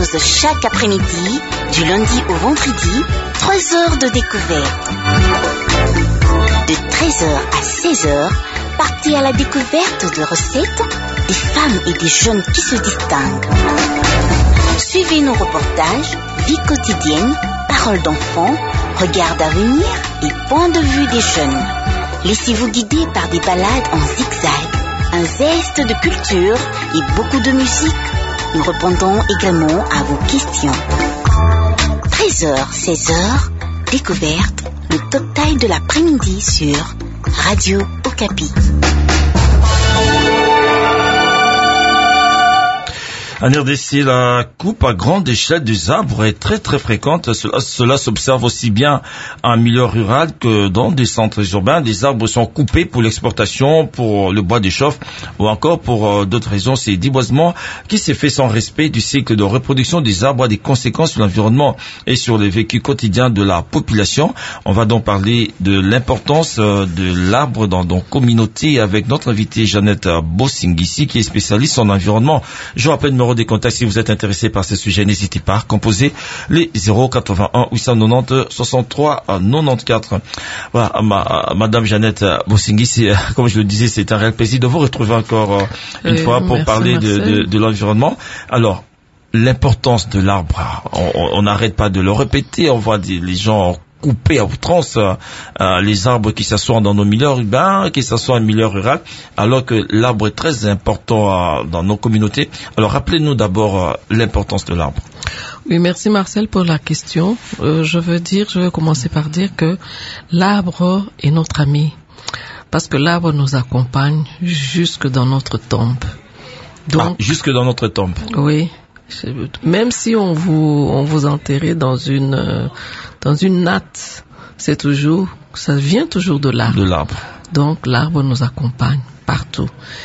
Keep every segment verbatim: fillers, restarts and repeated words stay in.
propose chaque après-midi, du lundi au vendredi, trois heures de découverte. De treize heures à seize heures, partez à la découverte de recettes, des femmes et des jeunes qui se distinguent. Suivez nos reportages, vie quotidienne, paroles d'enfants, regards d'avenir et point de vue des jeunes. Laissez-vous guider par des balades en zigzag, un zeste de culture et beaucoup de musique. Nous répondons également à vos questions. treize heures, seize heures, découverte, le top time de l'après-midi sur Radio Okapi. En R D C, la coupe à grande échelle des arbres est très très fréquente. Cela, cela s'observe aussi bien en milieu rural que dans des centres urbains. Des arbres sont coupés pour l'exportation, pour le bois d'échauffe ou encore pour euh, d'autres raisons. C'est déboisement qui s'est fait sans respect du cycle de reproduction des arbres a des conséquences sur l'environnement et sur le vécu quotidien de la population. On va donc parler de l'importance euh, de l'arbre dans nos communautés avec notre invitée Jeannette Bossingisi qui est spécialiste en environnement. Je rappelle numéro des contacts si vous êtes intéressé par ce sujet, n'hésitez pas à composer les zéro quatre-vingt-un huit cent quatre-vingt-dix soixante-trois quatre-vingt-quatorze. Voilà, ma, Madame Jeannette Bossingisi, comme je le disais, c'est un réel plaisir de vous retrouver encore une euh, fois pour merci, parler de, de, de l'environnement. Alors, l'importance de l'arbre, on n'arrête pas de le répéter, on voit des, les gens couper à outrance euh, les arbres qui s'assoient dans nos milieux urbains, qui s'assoient en milieu rural, alors que l'arbre est très important euh, dans nos communautés. Alors rappelez-nous d'abord euh, l'importance de l'arbre. Oui, merci Marcel pour la question. Euh, je veux dire, je vais commencer par dire que l'arbre est notre ami, parce que l'arbre nous accompagne jusque dans notre tombe. Donc, ah, jusque dans notre tombe. Oui. Même si on vous on vous enterrait dans une euh, dans une natte, c'est toujours ça vient toujours de l'arbre. De l'arbre. Donc l'arbre nous accompagne partout.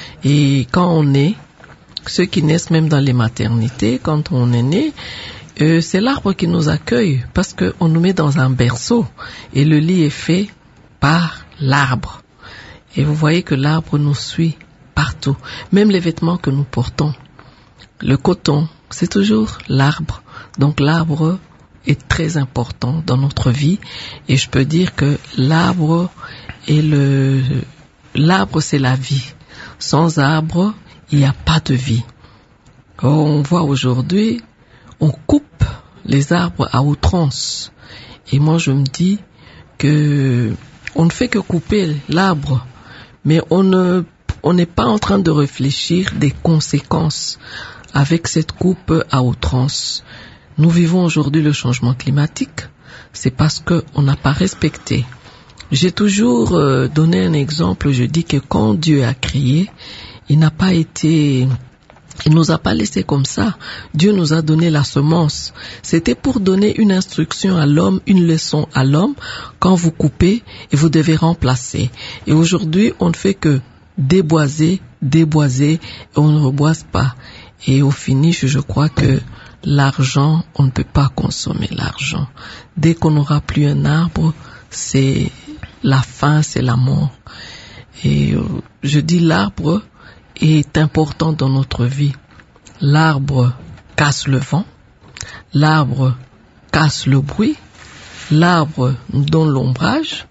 Et quand on est, ceux qui naissent même dans les maternités, quand on est né, euh, c'est l'arbre qui nous accueille parce que on nous met dans un berceau et le lit est fait par l'arbre. Et vous voyez que l'arbre nous suit partout, même les vêtements que nous portons. Le coton, c'est toujours l'arbre. Donc l'arbre est très important dans notre vie et je peux dire que l'arbre est le l'arbre c'est la vie. Sans arbre, il n'y a pas de vie. On voit aujourd'hui, on coupe les arbres à outrance. Et moi je me dis que on ne fait que couper l'arbre, mais on ne on n'est pas en train de réfléchir des conséquences avec cette coupe à outrance. Nous vivons aujourd'hui le changement climatique. C'est parce qu'on n'a pas respecté. J'ai toujours euh, donné un exemple. Je dis que quand Dieu a créé, il n'a pas été... Il nous a pas laissé comme ça. Dieu nous a donné la semence. C'était pour donner une instruction à l'homme, une leçon à l'homme. Quand vous coupez, et vous devez remplacer. Et aujourd'hui, on ne fait que déboiser, déboiser, et on ne reboise pas. Et au finish, je crois que l'argent, on ne peut pas consommer l'argent. Dès qu'on n'aura plus un arbre, c'est la fin, c'est la mort. Et je dis l'arbre est important dans notre vie. L'arbre casse le vent, l'arbre casse le bruit, l'arbre nous donne l'ombrage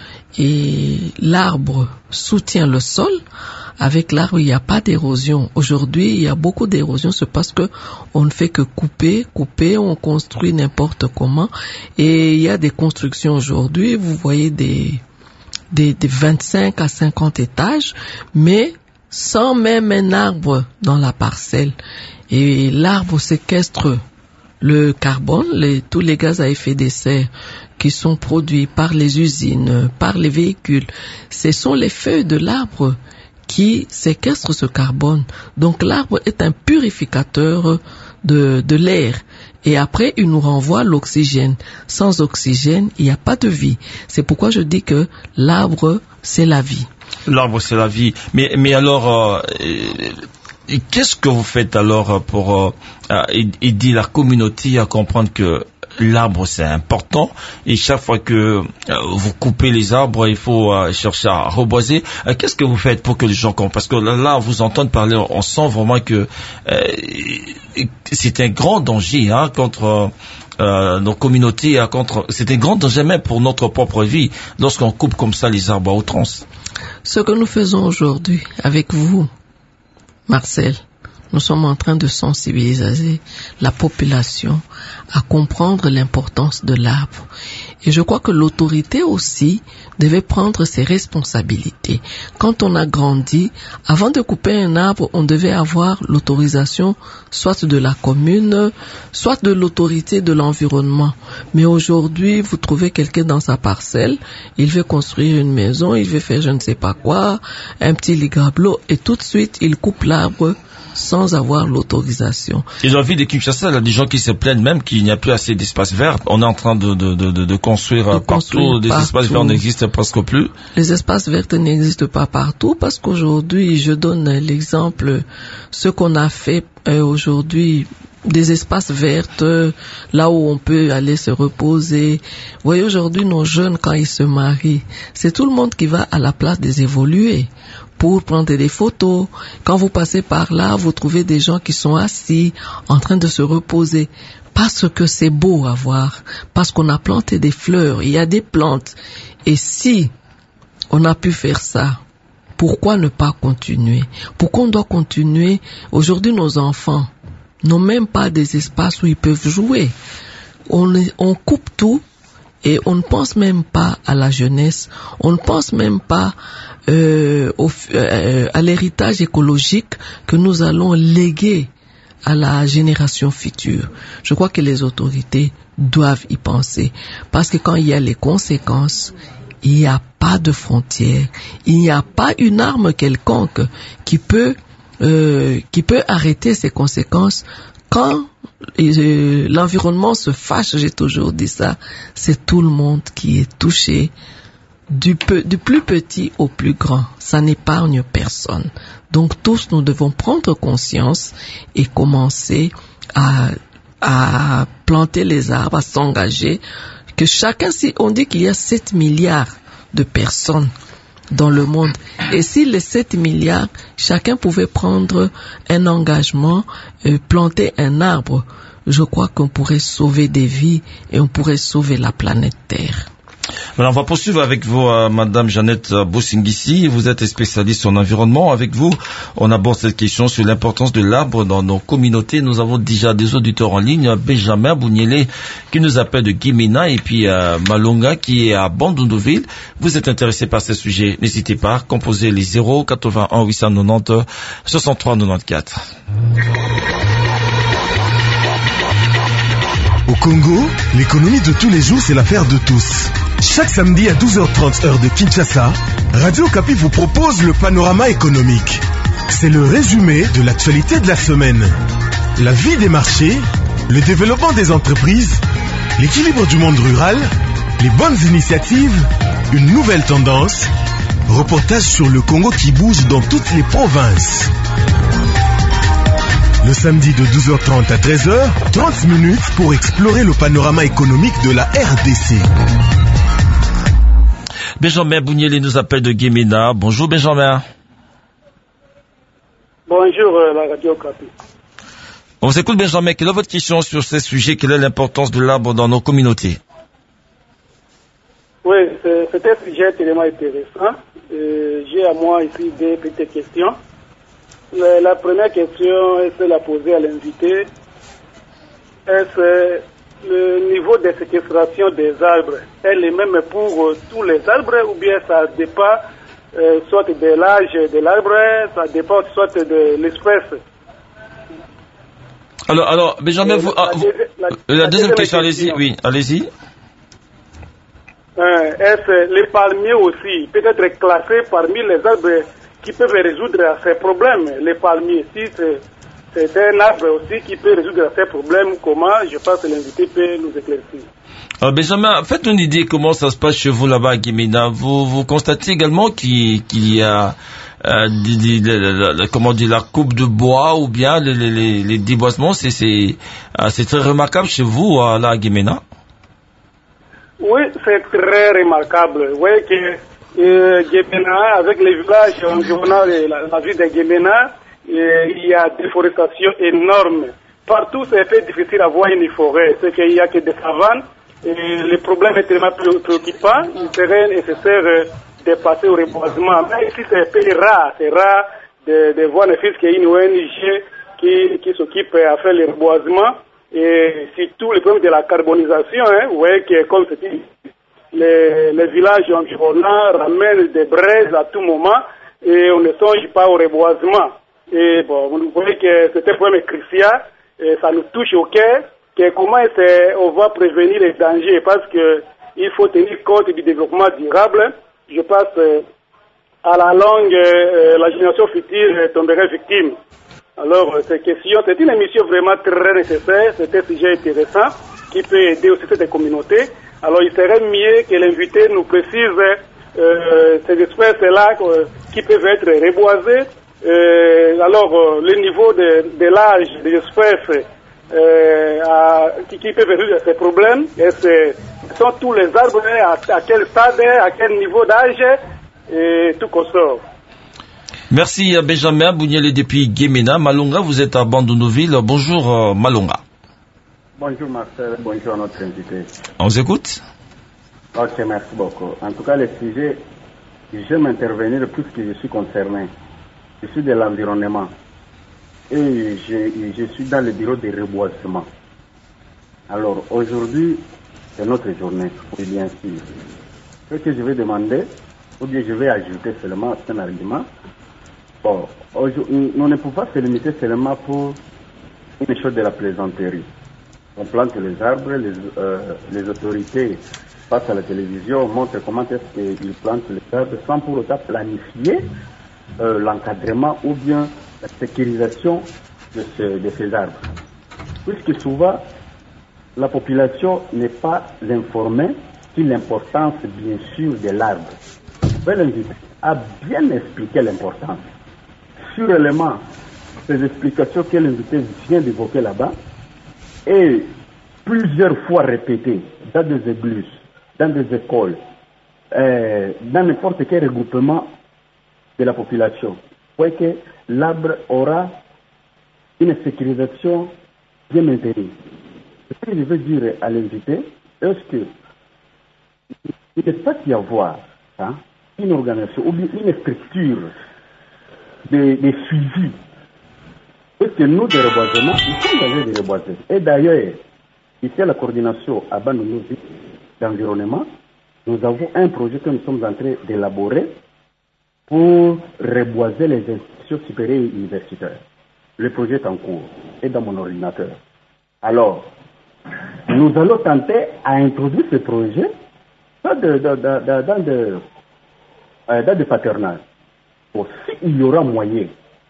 et l'arbre soutient le sol. Avec l'arbre, il n'y a pas d'érosion. Aujourd'hui, il y a beaucoup d'érosion, c'est parce que on ne fait que couper, couper, on construit n'importe comment. Et il y a des constructions aujourd'hui, vous voyez des, des, des vingt-cinq à cinquante étages, mais sans même un arbre dans la parcelle. Et l'arbre séquestre le carbone, les, tous les gaz à effet de serre qui sont produits par les usines, par les véhicules. Ce sont les feuilles de l'arbre qui séquestre ce carbone. Donc l'arbre est un purificateur de, de l'air. Et après, il nous renvoie l'oxygène. Sans oxygène, il n'y a pas de vie. C'est pourquoi je dis que l'arbre, c'est la vie. L'arbre, c'est la vie. Mais, mais alors, euh, et qu'est-ce que vous faites alors pour euh, aider la communauté à comprendre que l'arbre c'est important et chaque fois que euh, vous coupez les arbres, il faut euh, chercher à reboiser. Euh, qu'est-ce que vous faites pour que les gens comprennent? Parce que là, là, on vous entend parler, on sent vraiment que euh, c'est un grand danger hein, contre euh, nos communautés, hein, contre c'est un grand danger même pour notre propre vie lorsqu'on coupe comme ça les arbres à outrance. Ce que nous faisons aujourd'hui avec vous, Marcel, nous sommes en train de sensibiliser la population à comprendre l'importance de l'arbre. Et je crois que l'autorité aussi devait prendre ses responsabilités. Quand on a grandi, avant de couper un arbre, on devait avoir l'autorisation soit de la commune, soit de l'autorité de l'environnement. Mais aujourd'hui, vous trouvez quelqu'un dans sa parcelle, il veut construire une maison, il veut faire je ne sais pas quoi, un petit ligablo, et tout de suite, il coupe l'arbre sans avoir l'autorisation. Et dans la ville de Kinshasa, il y a des gens qui se plaignent même qu'il n'y a plus assez d'espace vert. On est en train de, de, de, de construire, de partout, construire des partout. Espaces verts n'existent presque plus. Les espaces verts n'existent pas partout parce qu'aujourd'hui, je donne l'exemple, ce qu'on a fait euh, aujourd'hui, des espaces verts, euh, là où on peut aller se reposer. Vous voyez, aujourd'hui, nos jeunes, quand ils se marient, c'est tout le monde qui va à la place des évolués pour prendre des photos. Quand vous passez par là, vous trouvez des gens qui sont assis, en train de se reposer. Parce que c'est beau à voir, parce qu'on a planté des fleurs, il y a des plantes. Et si on a pu faire ça, pourquoi ne pas continuer? Pourquoi on doit continuer? Aujourd'hui, nos enfants n'ont même pas des espaces où ils peuvent jouer. On, on coupe tout et on ne pense même pas à la jeunesse, on ne pense même pas euh, au, euh, à l'héritage écologique que nous allons léguer à la génération future. Je crois que les autorités doivent y penser parce que quand il y a les conséquences, il n'y a pas de frontières, il n'y a pas une arme quelconque qui peut euh, qui peut arrêter ces conséquences. Quand euh, l'environnement se fâche, j'ai toujours dit ça, c'est tout le monde qui est touché, du, peu, du plus petit au plus grand. Ça n'épargne personne. Donc tous nous devons prendre conscience et commencer à, à planter les arbres, à s'engager. Que chacun, si on dit qu'il y a sept milliards de personnes dans le monde. Et si les sept milliards, chacun pouvait prendre un engagement, euh, planter un arbre, je crois qu'on pourrait sauver des vies et on pourrait sauver la planète Terre. Alors, on va poursuivre avec vous, euh, Madame Jeannette Bosingissi. Vous êtes spécialiste en environnement. Avec vous, on aborde cette question sur l'importance de l'arbre dans nos communautés. Nous avons déjà des auditeurs en ligne. Benjamin Bounielé qui nous appelle de Guimena et puis euh, Malonga qui est à Bandundouville. Vous êtes intéressé par ce sujet, n'hésitez pas. Composez les zéro quatre-vingt-un huit cent quatre-vingt-dix soixante-trois quatre-vingt-quatorze. Au Congo, l'économie de tous les jours, c'est l'affaire de tous. Chaque samedi à douze heures trente heure de Kinshasa, Radio Okapi vous propose le panorama économique. C'est le résumé de l'actualité de la semaine. La vie des marchés, le développement des entreprises, l'équilibre du monde rural, les bonnes initiatives, une nouvelle tendance, reportage sur le Congo qui bouge dans toutes les provinces. Le samedi de douze heures trente à treize heures, trente minutes pour explorer le panorama économique de la R D C. Benjamin Bounielé nous appelle de Guémena. Bonjour Benjamin. Bonjour euh, la Radio Okapi. On vous écoute Benjamin. Quelle est votre question sur ce sujet? Quelle est l'importance de l'arbre dans nos communautés? Oui, c'est, c'est un sujet tellement intéressant. Euh, j'ai à moi ici deux petites questions. La, la première question, est-ce la poser à l'invité? Est-ce le niveau de séquestration des arbres est le même pour euh, tous les arbres ou bien ça dépend euh, soit de l'âge de l'arbre, ça dépend soit de l'espèce? Alors, alors, Benjamin, vous, ah, vous, la, la, la deuxième question, allez-y, oui, allez-y. Euh, est-ce les palmiers aussi peut être classés parmi les arbres qui peuvent résoudre ces problèmes? Les palmiers, si c'est, c'est un arbre aussi qui peut résoudre ces problèmes, comment? Je pense que l'invité peut nous éclaircir. Alors Benjamin, faites une idée comment ça se passe chez vous là-bas à Guéména. Vous, vous constatez également qu'il, qu'il y a euh, des, des, la, la, comment dire, la coupe de bois ou bien les, les, les déboisements. C'est, c'est, euh, c'est très remarquable chez vous euh, là à Guéména. Oui, c'est très remarquable. Vous voyez que euh, Guéména, avec les villages environnants, la, la ville de Guéména, euh, il y a des déforestation énorme. Partout, c'est un peu difficile à voir une forêt. C'est qu'il n'y a que des savanes. Et le problème est tellement préoccupant. Il serait nécessaire de passer au reboisement. Mais ici, c'est un peu rare. C'est rare de, de voir le fils qu'il y a une O N G qui, qui s'occupe à faire le reboisement. Et surtout, le problème de la carbonisation, hein, vous voyez que, comme c'est dit, les, les villages environnants ramènent des braises à tout moment et on ne songe pas au reboisement. Et bon, vous voyez que c'est un problème crucial. Et ça nous touche au cœur, que comment on va prévenir les dangers, parce que il faut tenir compte du développement durable. Je pense euh, à la longue, euh, la génération future tomberait victime. Alors, ces questions, c'est une émission vraiment très nécessaire, c'est un sujet intéressant qui peut aider aussi cette communauté. Alors, il serait mieux que l'invité nous précise euh, ces espèces-là euh, qui peuvent être reboisées. Euh, alors, euh, le niveau de, de l'âge des espèces euh, à, qui, qui peuvent résoudre ces problèmes, et c'est, sont tous les arbres, à, à quel stade, à quel niveau d'âge, et tout consort. Merci à Benjamin Bounielé depuis Guéména. Malonga, vous êtes à Bandounoville. Bonjour euh, Malonga. Bonjour Marcel, bonjour à notre invité. On vous écoute. Ok, merci beaucoup. En tout cas, le sujet, j'aime intervenir puisque je suis concerné. Je suis de l'environnement et je, je suis dans le bureau de reboisement. Alors aujourd'hui, c'est notre journée, oui bien sûr. Ce que je vais demander, ou bien je vais ajouter seulement un argument. Bon, nous ne pouvons pas se limiter seulement pour une chose de la plaisanterie. On plante les arbres, les, euh, les autorités passent à la télévision, montrent comment est-ce qu'ils plantent les arbres sans pour autant planifier Euh, l'encadrement ou bien la sécurisation de, ce, de ces arbres. Puisque souvent, la population n'est pas informée sur l'importance, bien sûr, de l'arbre. Je vais l'inviter à bien expliquer l'importance. Sûrement, ces explications que l'invité vient d'évoquer là-bas, et plusieurs fois répétées dans des églises, dans des écoles, euh, dans n'importe quel regroupement de la population. Vous voyez que l'arbre aura une sécurisation bien maintenue. Ce que je veux dire à l'invité, est-ce que il ne peut pas y avoir hein, une organisation ou bien une structure de, de suivi. Parce que nous, de reboisement, nous sommes en train de reboiser. Et d'ailleurs, ici à la coordination à Bandounoville d'environnement, nous avons un projet que nous sommes en train d'élaborer pour reboiser les institutions supérieures et universitaires. Le projet est en cours et dans mon ordinateur. Alors, nous allons tenter à introduire ce projet dans de, de, de, de, dans de, euh, dans de patronage. Bon, s'il y aura moyen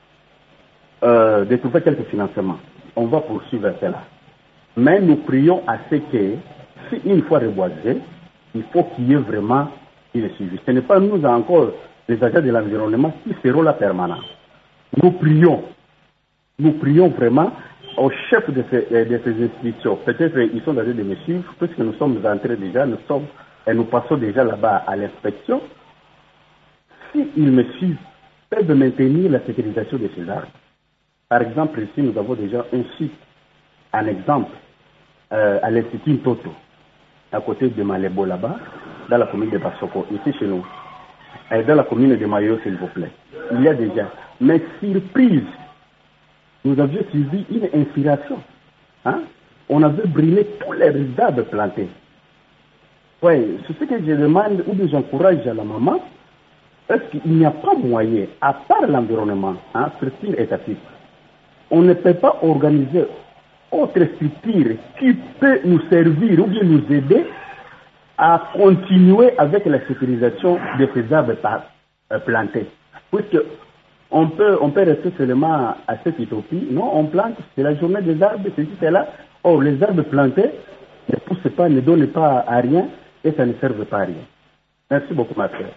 euh, de trouver quelques financements, on va poursuivre cela. Mais nous prions à ce que, si une fois reboisé, il faut qu'il y ait vraiment une suivi. Ce n'est pas nous encore les agents de l'environnement qui seront là permanents. Nous prions, nous prions vraiment aux chefs de ces, de ces institutions. Peut-être qu'ils sont dans de me suivre, puisque nous sommes entrés déjà, nous sommes, et nous passons déjà là-bas à l'inspection. S'ils me suivent, peuvent maintenir la sécurisation de ces arbres. Par exemple, ici, nous avons déjà un site, un exemple, euh, à l'Institut Toto, à côté de Malébo là-bas, dans la commune de Bassoko, ici chez nous. Et dans la commune de Mayo, s'il vous plaît. Il y a déjà. Mais surprise, nous avions suivi une inspiration. Hein? On avait brûlé tous les arbres plantés. Oui, c'est ce que je demande, ou bien j'encourage à la maman, est-ce qu'il n'y a pas moyen, à part l'environnement, hein, structure étatique, on ne peut pas organiser autre structure qui peut nous servir ou bien nous aider à continuer avec la sécurisation de ces arbres euh, plantés. Puisque on peut, on peut rester seulement à cette utopie. Non, on plante, c'est la journée des arbres, c'est ceci, c'est là. Or, les arbres plantés, ne poussent pas, ne donnent pas à rien et ça ne servent pas à rien. Merci beaucoup, ma frère.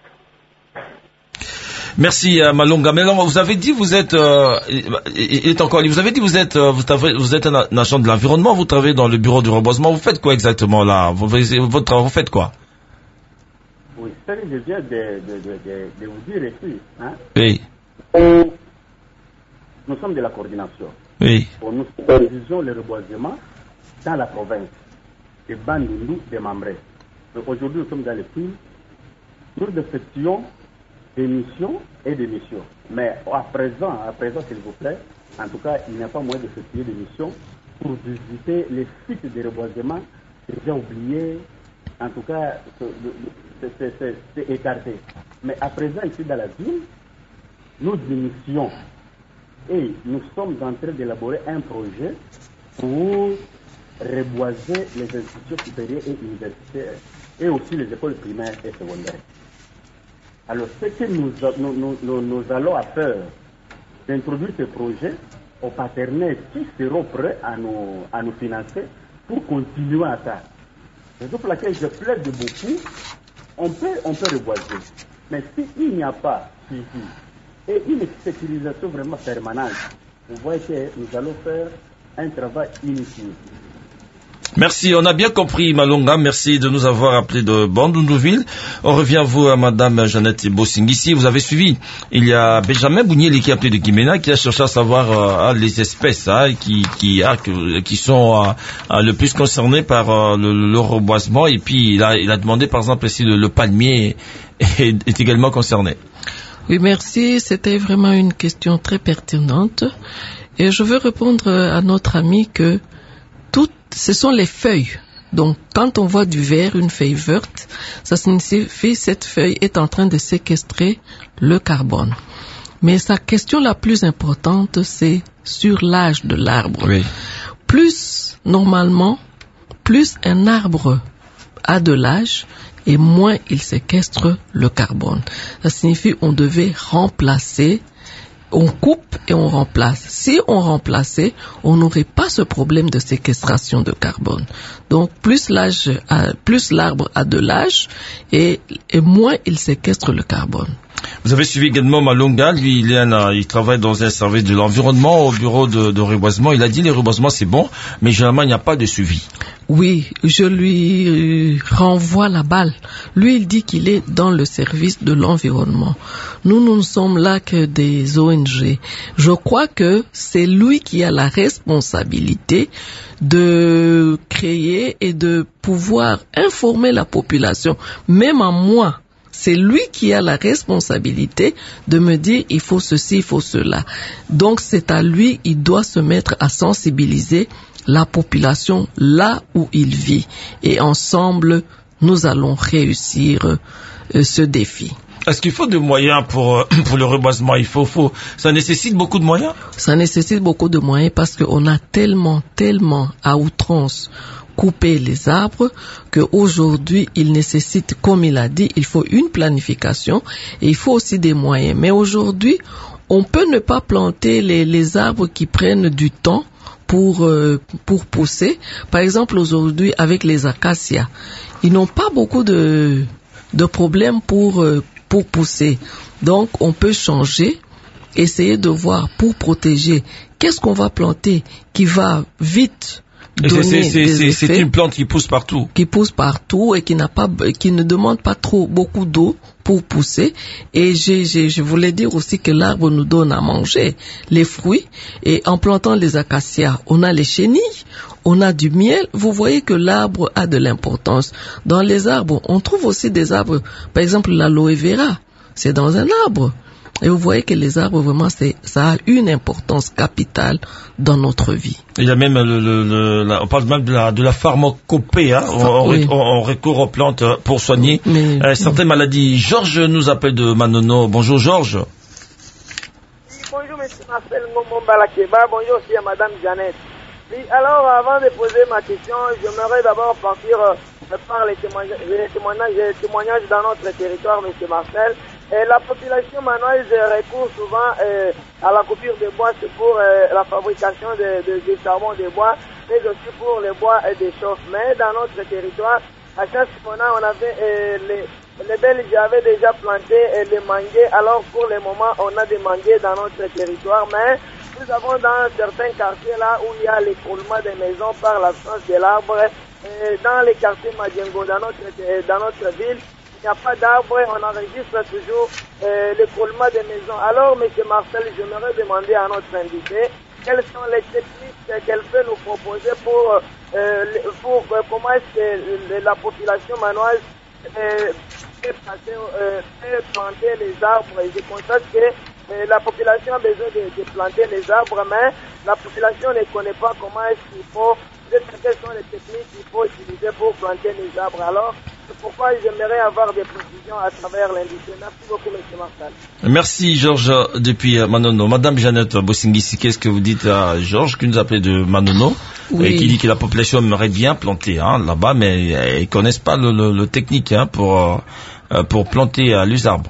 Merci euh, Malonga. Mais non, vous avez dit vous êtes, euh, il est encore, vous avez dit vous êtes, euh, vous, avez, vous êtes un, un agent de l'environnement, vous travaillez dans le bureau du reboisement. Vous faites quoi exactement là? Vous, votre travail, vous faites quoi? Oui, ça je viens de, de, de, de, de vous dire ici. Hein? Oui. Nous, nous sommes de la coordination. Oui. Nous supervisons le reboisement dans la province de Bandundu, de Mambré. Aujourd'hui, nous sommes dans les films. Nous effectuons des missions et des missions. Mais à présent, à présent, s'il vous plaît, en tout cas, il n'y a pas moyen d'effectuer des missions pour visiter les sites de reboisement déjà oubliés. En tout cas, c'est écarté. Mais à présent, ici dans la ville, nous initions et nous sommes en train d'élaborer un projet pour reboiser les institutions supérieures et universitaires et aussi les écoles primaires et secondaires. Alors, ce que nous, nous, nous, nous allons faire, d'introduire ce projet aux partenaires qui seront prêts à nous, à nous financer pour continuer à ça. C'est pour laquelle je plaide beaucoup. On peut, on peut reboiser. Mais s'il n'y a pas suivi et une sécurisation vraiment permanente, vous voyez que nous allons faire un travail inutile. Merci, on a bien compris Malonga, merci de nous avoir appelé de Bandundu-ville. On revient à vous, à Madame Jeannette Bossingisi. Vous avez suivi, il y a Benjamin Bounieli qui a appelé de Guiména, qui a cherché à savoir euh, les espèces hein, qui, qui, ah, qui sont euh, le plus concernées par euh, le, le reboisement. Et puis il a, il a demandé par exemple si le, le palmier est, est également concerné. Oui, merci. C'était vraiment une question très pertinente. Et je veux répondre à notre ami que toutes, ce sont les feuilles. Donc, quand on voit du vert, une feuille verte, ça signifie que cette feuille est en train de séquestrer le carbone. Mais sa question la plus importante, c'est sur l'âge de l'arbre. Oui. Plus, normalement, plus un arbre a de l'âge, et moins il séquestre le carbone. Ça signifie qu'on devait remplacer. On coupe et on remplace. Si on remplaçait, on n'aurait pas ce problème de séquestration de carbone. Donc, plus l'âge, a, plus l'arbre a de l'âge et, et moins il séquestre le carbone. Vous avez suivi également Malonga, lui il, est un, il travaille dans un service de l'environnement au bureau de, de reboisement. Il a dit les reboisements c'est bon, mais généralement il n'y a pas de suivi. Oui, je lui renvoie la balle. Lui il dit qu'il est dans le service de l'environnement. Nous, nous ne sommes là que des O N G. Je crois que c'est lui qui a la responsabilité de créer et de pouvoir informer la population, même à moi. C'est lui qui a la responsabilité de me dire il faut ceci, il faut cela. Donc c'est à lui, il doit se mettre à sensibiliser la population là où il vit. Et ensemble, nous allons réussir euh, ce défi. Est-ce qu'il faut des moyens pour, pour le reboisement? Il faut, faut, ça nécessite beaucoup de moyens? Ça nécessite beaucoup de moyens parce qu'on a tellement, tellement à outrance couper les arbres qu'aujourd'hui, il nécessite, comme il a dit, il faut une planification et il faut aussi des moyens. Mais aujourd'hui, on peut ne pas planter les, les arbres qui prennent du temps pour, euh, pour pousser. Par exemple, aujourd'hui, avec les acacias, ils n'ont pas beaucoup de, de problèmes pour, euh, pour pousser. Donc, on peut changer, essayer de voir pour protéger qu'est-ce qu'on va planter qui va vite c'est une plante qui pousse partout. Qui pousse partout et qui n'a pas, qui ne demande pas trop beaucoup d'eau pour pousser. Et j'ai, j'ai, je voulais dire aussi que l'arbre nous donne à manger les fruits. Et en plantant les acacias, on a les chenilles, on a du miel. Vous voyez que l'arbre a de l'importance. Dans les arbres, on trouve aussi des arbres. Par exemple, l'aloe vera, c'est dans un arbre. Et vous voyez que les arbres, vraiment, c'est, ça a une importance capitale dans notre vie. Il y a même, le, le, le la, on parle même de la, de la pharmacopée, hein. on, oui. on, on recourt aux plantes pour soigner Mais, euh, certaines oui. maladies. Georges nous appelle de Manono. Bonjour Georges. Bonjour monsieur Marcel Ngombo Balakeba, bonjour aussi à madame Jeannette. Oui, alors avant de poser ma question, j'aimerais d'abord partir euh, par les témoignages, les témoignages, les témoignages dans notre territoire, monsieur Marcel. Et la population maintenant, ils recourt souvent euh, à la coupure de bois, c'est pour euh, la fabrication de, de, de charbon de bois. mais aussi pour les bois et des chauffes. Mais dans notre territoire, à chaque fois, on avait euh, les, les Belges avaient déjà planté euh, les manguiers. Alors pour le moment, on a des manguiers dans notre territoire, mais nous avons dans certains quartiers là où il y a l'écroulement des maisons par l'absence de l'arbre. Et dans les quartiers Madjengo, dans notre, dans notre ville, il n'y a pas d'arbre, on enregistre toujours euh, l'écroulement des maisons. Alors, M. Marcel, j'aimerais demander à notre invité quelles sont les techniques qu'elle peut nous proposer pour, euh, pour euh, comment est-ce que la population manoise euh, peut, passer, euh, peut planter les arbres. Et je constate que euh, la population a besoin de, de planter les arbres, mais la population ne connaît pas comment est-ce qu'il faut, quelles sont les techniques qu'il faut utiliser pour planter les arbres. Alors, c'est pourquoi j'aimerais avoir des précisions à travers l'industrie. Merci beaucoup, M. Marcel. Merci, Georges, depuis Manono. Madame Jeannette Bossingisi, qu'est-ce que vous dites à Georges, qui nous appelait de Manono, oui. Et qui dit que la population aimerait bien planter hein, là-bas, mais ils ne connaissent pas le, le, le technique hein, pour, euh, pour planter euh, les arbres.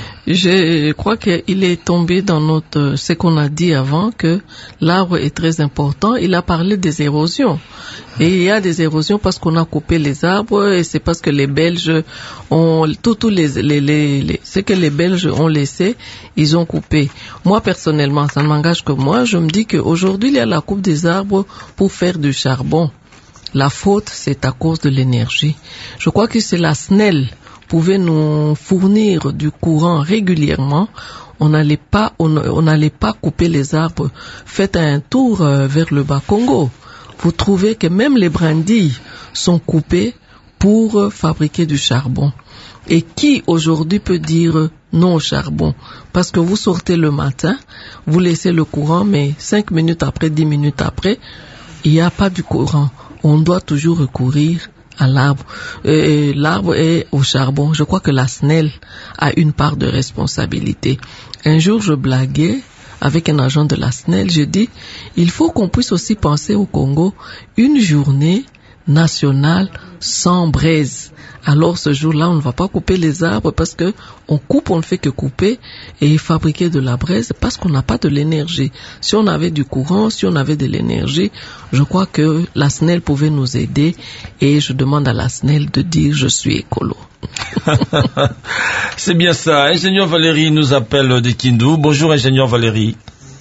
Je crois qu'il est tombé dans notre, ce qu'on a dit avant, que l'arbre est très important. Il a parlé des érosions. Et il y a des érosions parce qu'on a coupé les arbres et c'est parce que les Belges ont, tout, tous les, les, les, les, ce que les Belges ont laissé, ils ont coupé. Moi, personnellement, ça ne m'engage que moi. Je me dis qu'aujourd'hui, il y a la coupe des arbres pour faire du charbon. La faute, c'est à cause de l'énergie. Je crois que c'est la S N E L pouvait nous fournir du courant régulièrement, on n'allait pas, on, on n'allait pas couper les arbres. Faites un tour euh, vers le Bas-Congo. Vous trouvez que même les brindilles sont coupées pour euh, fabriquer du charbon. Et qui aujourd'hui peut dire non au charbon? Parce que vous sortez le matin, vous laissez le courant, mais cinq minutes après, dix minutes après, il n'y a pas du courant. On doit toujours recourir à l'arbre. Euh, l'arbre est au charbon. Je crois que la S N E L a une part de responsabilité. Un jour, je blaguais avec un agent de la S N E L. Je dis, il faut qu'on puisse aussi penser au Congo une journée nationale sans braise. Alors ce jour-là, on ne va pas couper les arbres parce que on coupe, on ne fait que couper et fabriquer de la braise parce qu'on n'a pas de l'énergie. Si on avait du courant, si on avait de l'énergie, je crois que la S N E L pouvait nous aider et je demande à la S N E L de dire je suis écolo. C'est bien ça. Ingénieur Valérie nous appelle de Kindu. Bonjour ingénieur Valérie.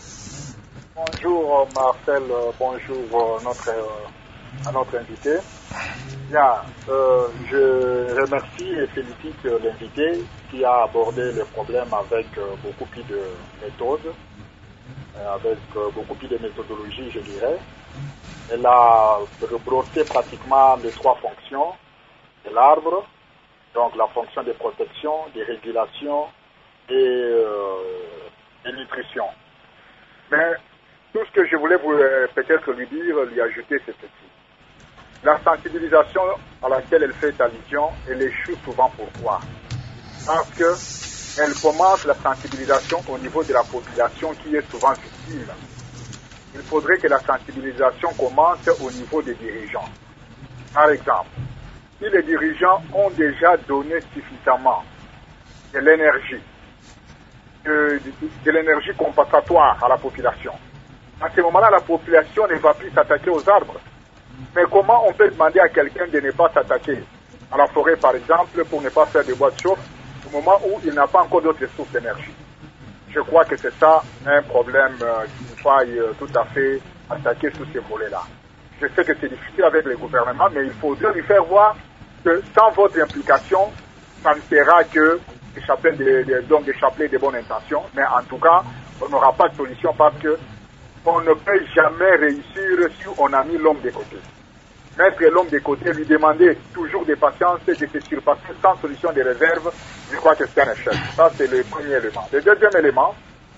Bonjour Marcel, bonjour notre, à notre invité. Bien, euh, je remercie et félicite l'invité qui a abordé le problème avec euh, beaucoup plus de méthodes, euh, avec euh, beaucoup plus de méthodologie, je dirais. Elle a rebrossé pratiquement les trois fonctions de l'arbre, donc la fonction de protection, de régulation et euh, de nutrition. Mais tout ce que je voulais vous euh, peut-être lui dire, lui ajouter, c'est ceci. La sensibilisation à laquelle elle fait allusion, elle échoue souvent. Pourquoi? Parce que elle commence la sensibilisation au niveau de la population qui est souvent victime. Il faudrait que la sensibilisation commence au niveau des dirigeants. Par exemple, si les dirigeants ont déjà donné suffisamment de l'énergie, de, de, de l'énergie compensatoire à la population, à ce moment-là, la population ne va plus s'attaquer aux arbres. Mais comment on peut demander à quelqu'un de ne pas s'attaquer à la forêt, par exemple, pour ne pas faire des bois de chauffe, au moment où il n'a pas encore d'autres sources d'énergie? Je crois que c'est ça un problème euh, qu'il faille euh, tout à fait attaquer sous ces volets-là. Je sais que c'est difficile avec les gouvernements, mais il faudrait lui faire voir que sans votre implication, ça ne sera que des chapelets de, de, donc des chapelets de bonnes intentions, mais en tout cas, on n'aura pas de solution parce que on ne peut jamais réussir si on a mis l'homme de côté. Mettre l'homme de côté, lui demander toujours de patience et de se surpasser sans solution de réserve, je crois que c'est un échec. Ça, c'est le premier élément. Le deuxième élément,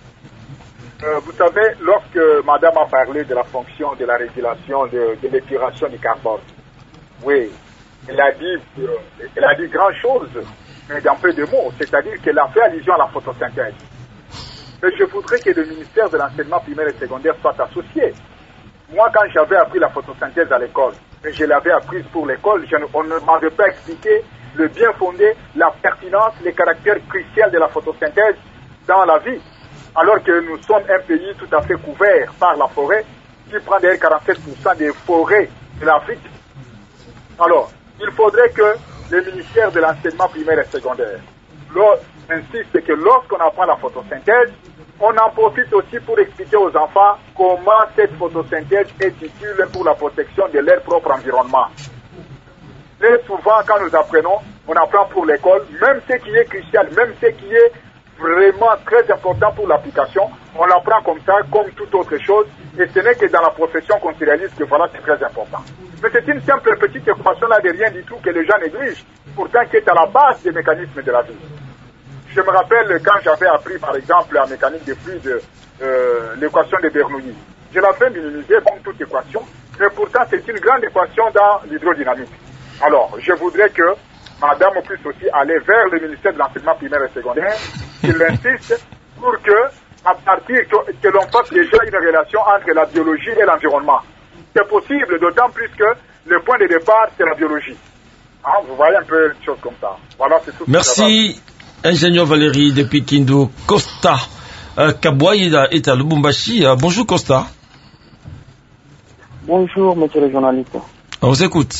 euh, vous savez, lorsque madame a parlé de la fonction de la régulation de, de l'épuration du carbone, oui, elle a dit, euh, elle a dit grand chose, mais dans peu de mots, c'est-à-dire qu'elle a fait allusion à la photosynthèse. Mais je voudrais que le ministère de l'enseignement primaire et secondaire soit associé. Moi, quand j'avais appris la photosynthèse à l'école, et je l'avais apprise pour l'école, je, on ne m'avait pas expliqué le bien fondé, la pertinence, les caractères cruciaux de la photosynthèse dans la vie. Alors que nous sommes un pays tout à fait couvert par la forêt, qui prend d'ailleurs quarante-sept pour cent des forêts de l'Afrique. Alors, il faudrait que le ministère de l'enseignement primaire et secondaire insiste que lorsqu'on apprend la photosynthèse, on en profite aussi pour expliquer aux enfants comment cette photosynthèse est utile pour la protection de leur propre environnement. Très souvent, quand nous apprenons, on apprend pour l'école, même ce qui est crucial, même ce qui est vraiment très important pour l'application, on l'apprend comme ça, comme toute autre chose, et ce n'est que dans la profession qu'on se réalise que voilà, c'est très important. Mais c'est une simple petite équation là de rien du tout que les gens négligent, pourtant qui est à la base des mécanismes de la vie. Je me rappelle quand j'avais appris par exemple la mécanique des fluides, euh, l'équation de Bernoulli. Je l'avais minimisée comme toute équation, mais pourtant c'est une grande équation dans l'hydrodynamique. Alors, je voudrais que Madame puisse aussi aller vers le ministère de l'enseignement primaire et secondaire, qu'il insiste pour que, à partir que, que l'on fasse déjà une relation entre la biologie et l'environnement. C'est possible, d'autant plus que le point de départ, c'est la biologie. Hein, vous voyez un peu une chose comme ça. Voilà, c'est tout. Merci, ingénieur Valérie depuis Kindu. Costa euh, Kabouaï est à Lubumbashi. Euh, bonjour Costa. Bonjour, monsieur le journaliste. On vous écoute.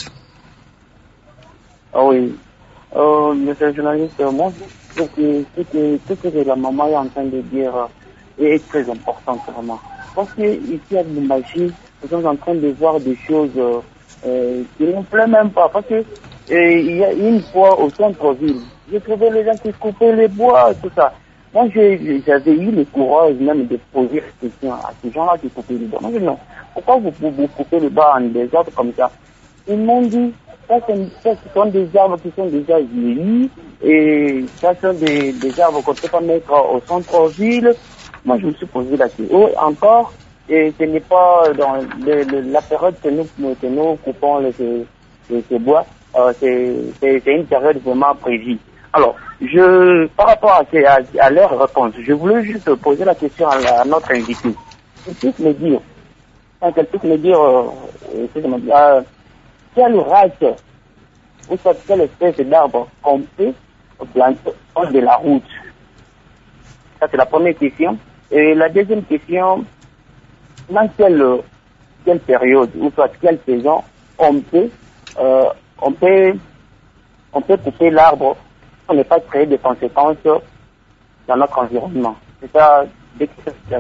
Ah oui. Euh, monsieur le journaliste, moi, je trouve que ce que la maman est en train de dire est très important, vraiment. Parce que ici à Lubumbashi, nous sommes en train de voir des choses euh, qui ne plaisent même pas. Parce que euh, il y a une fois au centre-ville, j'ai trouvé les gens qui coupaient les bois, tout ça. Moi, j'avais eu le courage même de poser la question à ces gens-là qui coupaient les bois. Moi, je dis non. Pourquoi vous, vous, vous coupez les bois en désordre comme ça? Ils m'ont dit, ça, ça, ce sont des arbres qui sont déjà vieillis et ça sont des, des arbres qu'on ne peut pas mettre au centre-ville. Moi, je me suis posé la question. Encore, et ce n'est pas dans le, le, la période que nous, que nous coupons les, les, les bois, euh, c'est une période vraiment prévue. Alors, je, par rapport à, à, à leur réponse, je voulais juste poser la question à, la, à notre invité. Qu'elle puisse me dire, qu'elle puisse me dire, euh, euh, quelle race ou quelle espèce d'arbre qu'on peut planter hors de la route. Ça, c'est la première question. Et la deuxième question, dans quelle, quelle période ou soit quelle saison on peut, euh, on peut, on peut couper l'arbre pour ne pas créer de conséquences dans notre environnement. C'est ça, dès que c'est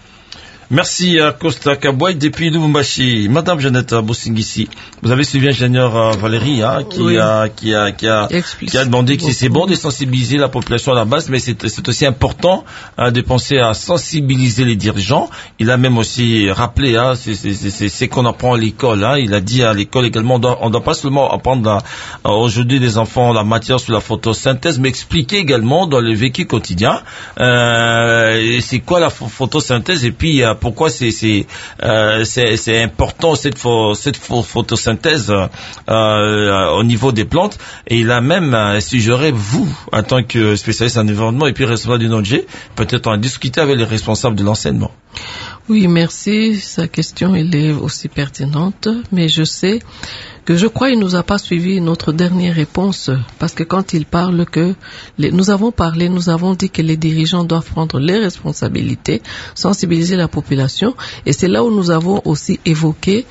Merci à Costa Kabouaï depuis Lubumbashi. Madame Jeannette Bosingisi, vous avez suivi l'ingénieur euh, Valérie hein, qui, oui. a, qui, a, qui, a, qui a demandé que c'est bon de sensibiliser la population à la base, mais c'est aussi important hein, de penser à sensibiliser les dirigeants. Il a même aussi rappelé, hein, c'est ce qu'on apprend à l'école. Hein. Il a dit à l'école également, on ne doit pas seulement apprendre aujourd'hui des enfants la matière sur la photosynthèse, mais expliquer également dans le vécu quotidien euh, c'est quoi la photosynthèse et puis euh, pourquoi c'est c'est euh, c'est important cette cette photosynthèse euh, au niveau des plantes. Et il a même euh, suggéré, vous en tant que spécialiste en environnement et puis responsable d'une O N G, peut-être en discuter avec les responsables de l'enseignement. Oui, merci. Sa question elle est aussi pertinente, mais je sais que je crois qu'il nous a pas suivi notre dernière réponse, parce que quand il parle que les, nous avons parlé, nous avons dit que les dirigeants doivent prendre les responsabilités, sensibiliser la population, et c'est là où nous avons aussi évoqué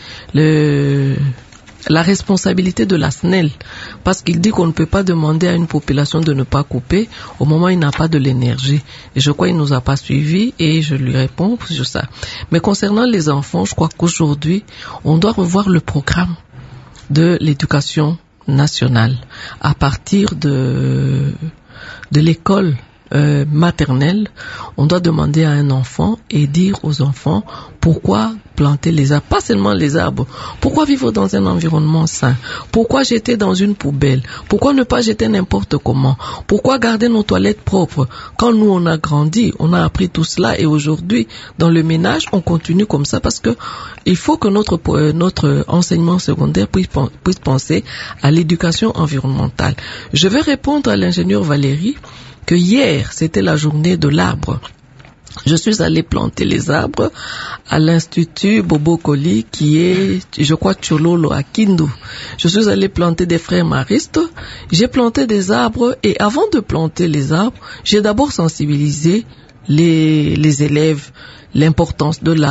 le la responsabilité de la S N E L, parce qu'il dit qu'on ne peut pas demander à une population de ne pas couper au moment où il n'a pas de l'énergie. Et je crois qu'il nous a pas suivi et je lui réponds sur ça. Mais concernant les enfants, je crois qu'aujourd'hui, on doit revoir le programme de l'éducation nationale à partir de de l'école euh, maternelle. On doit demander à un enfant et dire aux enfants pourquoi planter les arbres, pas seulement les arbres. Pourquoi vivre dans un environnement sain? Pourquoi jeter dans une poubelle? Pourquoi ne pas jeter n'importe comment? Pourquoi garder nos toilettes propres? Quand nous on a grandi, on a appris tout cela et aujourd'hui dans le ménage on continue comme ça parce que il faut que notre notre enseignement secondaire puisse puisse penser à l'éducation environnementale. Je vais répondre à l'ingénieur Valérie que hier c'était la journée de l'arbre. Je suis allé planter les arbres à l'Institut Bobo Koli qui est, je crois, Tchololo à Kindu. Je suis allé planter des frères maristes. J'ai planté des arbres et avant de planter les arbres, j'ai d'abord sensibilisé les, les élèves, l'importance de l'arbre,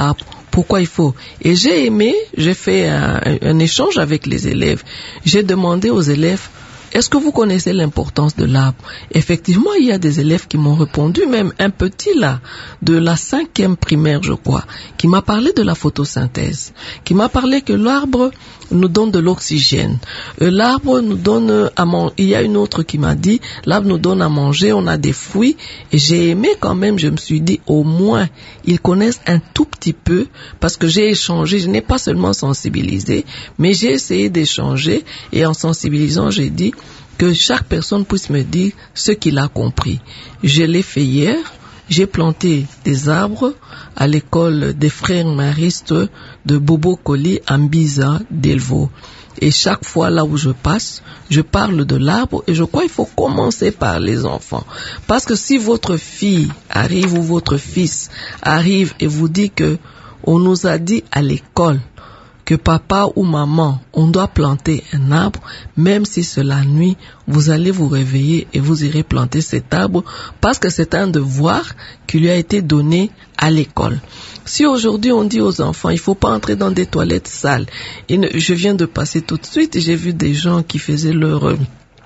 Pourquoi il faut? Et j'ai aimé, j'ai fait un, un échange avec les élèves. J'ai demandé aux élèves, est-ce que vous connaissez l'importance de l'arbre? Effectivement, il y a des élèves qui m'ont répondu, même un petit là, de la cinquième primaire, je crois, qui m'a parlé de la photosynthèse, qui m'a parlé que l'arbre nous donne de l'oxygène. Euh, l'arbre nous donne à manger. Il y a une autre qui m'a dit, l'arbre nous donne à manger, on a des fruits. Et j'ai aimé quand même, je me suis dit, au moins, ils connaissent un tout petit peu, parce que j'ai échangé, je n'ai pas seulement sensibilisé, mais j'ai essayé d'échanger, et en sensibilisant, j'ai dit que chaque personne puisse me dire ce qu'il a compris. Je l'ai fait hier. J'ai planté des arbres à l'école des frères maristes de Bobo Koli à Mbiza d'Elvo. Et chaque fois là où je passe, je parle de l'arbre et je crois qu'il faut commencer par les enfants. Parce que si votre fille arrive ou votre fils arrive et vous dit que on nous a dit à l'école que papa ou maman, on doit planter un arbre, même si c'est la nuit, vous allez vous réveiller et vous irez planter cet arbre parce que c'est un devoir qui lui a été donné à l'école. Si aujourd'hui on dit aux enfants, il faut pas entrer dans des toilettes sales, et ne, je viens de passer tout de suite, j'ai vu des gens qui faisaient leur, euh,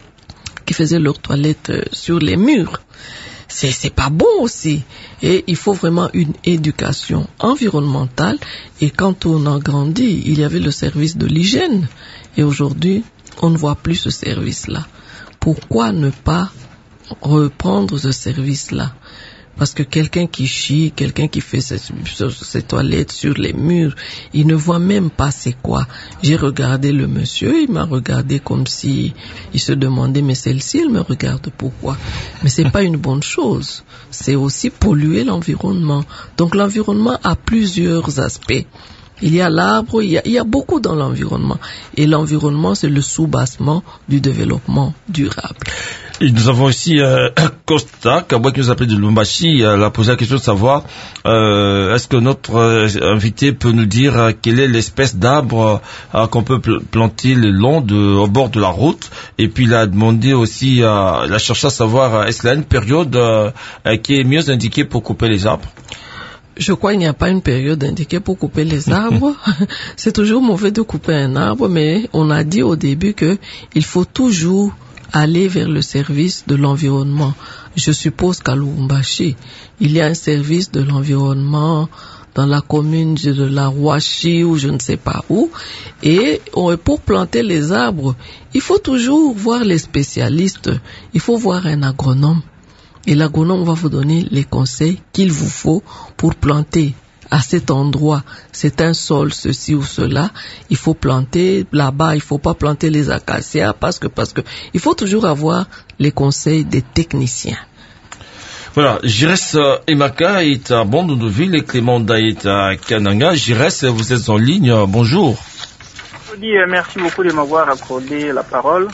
qui faisaient leurs toilettes euh, sur les murs. C'est, c'est pas bon aussi. Et il faut vraiment une éducation environnementale. Et quand on a grandi, il y avait le service de l'hygiène. Et aujourd'hui, on ne voit plus ce service-là. Pourquoi ne pas reprendre ce service-là? Parce que quelqu'un qui chie, quelqu'un qui fait ses, ses toilettes sur les murs, il ne voit même pas c'est quoi. J'ai regardé le monsieur, il m'a regardé comme si il se demandait, mais celle-ci, elle me regarde pourquoi? Mais c'est pas une bonne chose. C'est aussi polluer l'environnement. Donc l'environnement a plusieurs aspects. Il y a l'arbre, il y a, il y a beaucoup dans l'environnement. Et l'environnement, c'est le soubassement du développement durable. Et nous avons aussi euh, Costa, Kabwa qui nous appelle de Lumbashi. Elle a posé la question de savoir euh, est-ce que notre euh, invité peut nous dire euh, quelle est l'espèce d'arbre euh, qu'on peut pl- planter le long de, au bord de la route. Et puis il a demandé aussi, euh, il a cherché à savoir euh, est-ce qu'il y a une période euh, qui est mieux indiquée pour couper les arbres? Je crois qu'il n'y a pas une période indiquée pour couper les arbres. C'est toujours mauvais de couper un arbre, mais on a dit au début que il faut toujours aller vers le service de l'environnement. Je suppose qu'à Lubumbashi, il y a un service de l'environnement dans la commune de la Rouachi ou je ne sais pas où. Et pour planter les arbres, il faut toujours voir les spécialistes. Il faut voir un agronome. Et l'agronome va vous donner les conseils qu'il vous faut pour planter à cet endroit. C'est un sol, ceci ou cela. Il faut planter là-bas. Il faut pas planter les acacias parce que, parce que, il faut toujours avoir les conseils des techniciens. Voilà, Jires Emaka est à Bandundu-Ville et Clément Daï est à Kananga. Jires, vous êtes en ligne. Bonjour. Je vous dis merci beaucoup de m'avoir accordé la parole.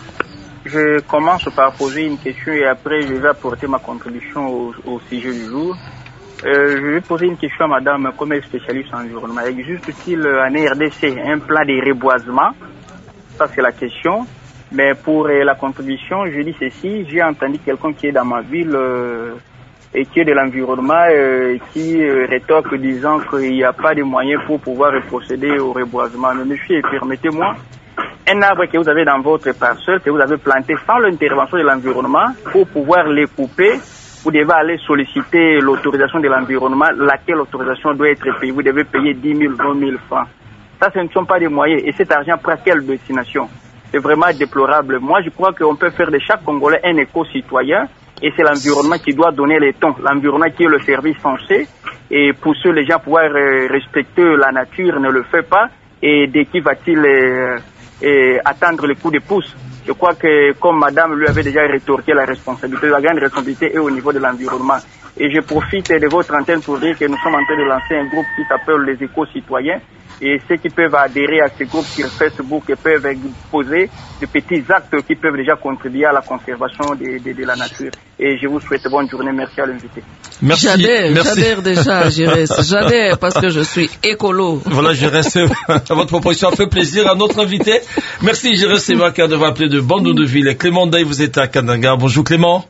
Je commence par poser une question et après je vais apporter ma contribution au, au sujet du jour. Euh, je vais poser une question à madame comme elle est spécialiste en environnement. Existe-t-il en R D C un plan de reboisement? Ça c'est la question. Mais pour euh, la contribution, je dis ceci, j'ai entendu quelqu'un qui est dans ma ville euh, et qui est de l'environnement euh, qui euh, rétorque disant qu'il n'y a pas de moyens pour pouvoir procéder au reboisement. Mais monsieur, permettez-moi, un arbre que vous avez dans votre parcelle, que vous avez planté sans l'intervention de l'environnement, pour pouvoir les couper, vous devez aller solliciter l'autorisation de l'environnement, laquelle autorisation doit être payée. Vous devez payer dix mille, vingt mille francs. Ça, ce ne sont pas des moyens. Et cet argent prend quelle destination? C'est vraiment déplorable. Moi, je crois qu'on peut faire de chaque Congolais un éco-citoyen, et c'est l'environnement qui doit donner les tons. L'environnement qui est le service censé, et pour ceux les gens pouvoir respecter la nature ne le fait pas, et de qui va-t-il euh, et attendre le coup de pouce? Je crois que, comme madame lui avait déjà rétorqué la responsabilité, la grande responsabilité est au niveau de l'environnement. Et je profite de votre antenne pour dire que nous sommes en train de lancer un groupe qui s'appelle les éco-citoyens. Et ceux qui peuvent adhérer à ce groupe sur Facebook peuvent poser de petits actes qui peuvent déjà contribuer à la conservation de, de, de la nature. Et je vous souhaite bonne journée. Merci à l'invité. Merci. J'adhère, Merci. j'adhère déjà, Jérès. J'adhère parce que je suis écolo. Voilà, Jérès, votre proposition a fait plaisir à notre invité. Merci, Jérès Emaka, de vous appeler de Bandundu-Ville. Clément Daï, vous êtes à Kananga. Bonjour, Clément.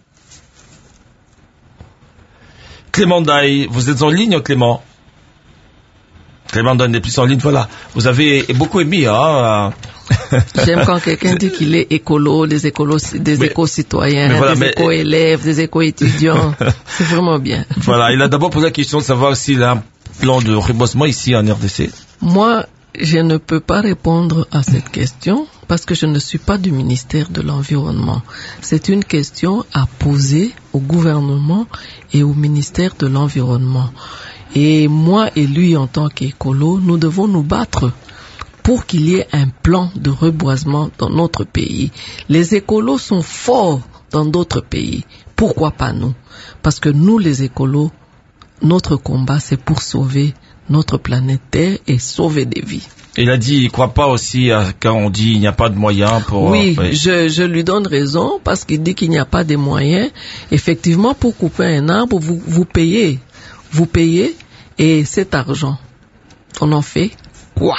Clément Daï, vous êtes en ligne, Clément? Clément donne des plus en ligne, voilà. Vous avez beaucoup aimé, hein. J'aime quand quelqu'un dit qu'il est écolo, des écolos, des éco-citoyens, voilà, des mais... éco-élèves, des éco-étudiants. C'est vraiment bien. Voilà. Il a d'abord posé la question de savoir s'il a un plan de reboisement ici en R D C. Moi, je ne peux pas répondre à cette question parce que je ne suis pas du ministère de l'Environnement. C'est une question à poser au gouvernement et au ministère de l'Environnement. Et moi et lui, en tant qu'écolo, nous devons nous battre pour qu'il y ait un plan de reboisement dans notre pays. Les écolos sont forts dans d'autres pays. Pourquoi pas nous? Parce que nous, les écolos, notre combat, c'est pour sauver notre planète Terre et sauver des vies. Il a dit, il croit pas aussi à, quand on dit il n'y a pas de moyens pour... Oui, euh, je, je lui donne raison parce qu'il dit qu'il n'y a pas de moyens. Effectivement, pour couper un arbre, vous, vous payez. Vous payez et cet argent, on en fait quoi?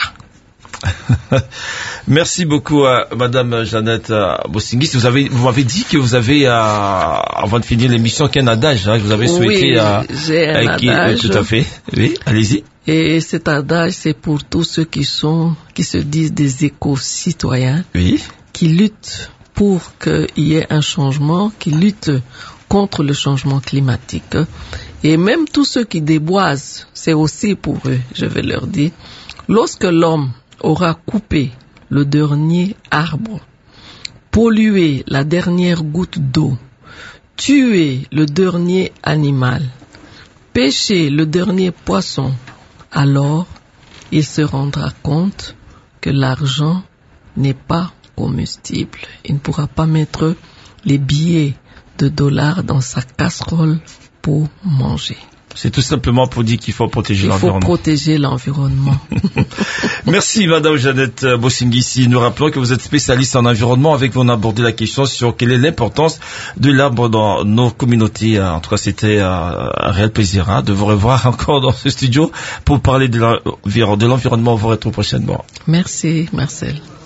Merci beaucoup à Madame Jeannette Bossingis. Vous avez, vous m'avez dit que vous avez, euh, avant de finir l'émission, qu'un adage, hein, que vous avez souhaité. Oui, euh, j'ai un euh, qui, adage. Euh, tout à fait. Oui, allez-y. Et cet adage, c'est pour tous ceux qui sont, qui se disent des éco-citoyens, oui, qui luttent pour qu'il y ait un changement, qui luttent contre le changement climatique. Et même tous ceux qui déboisent, c'est aussi pour eux, je vais leur dire, lorsque l'homme aura coupé le dernier arbre, pollué la dernière goutte d'eau, tué le dernier animal, pêché le dernier poisson, alors il se rendra compte que l'argent n'est pas combustible. Il ne pourra pas mettre les billets de dollars dans sa casserole pour manger. C'est tout simplement pour dire qu'il faut protéger l'environnement. Il faut protéger l'environnement. Merci Madame Jeannette Bossingis. Nous rappelons que vous êtes spécialiste en environnement. Avec vous, on a abordé la question sur quelle est l'importance de l'arbre dans nos communautés. En tout cas, c'était un réel plaisir hein, de vous revoir encore dans ce studio pour parler de l'environnement. On vous retrouve prochainement. Merci Marcel.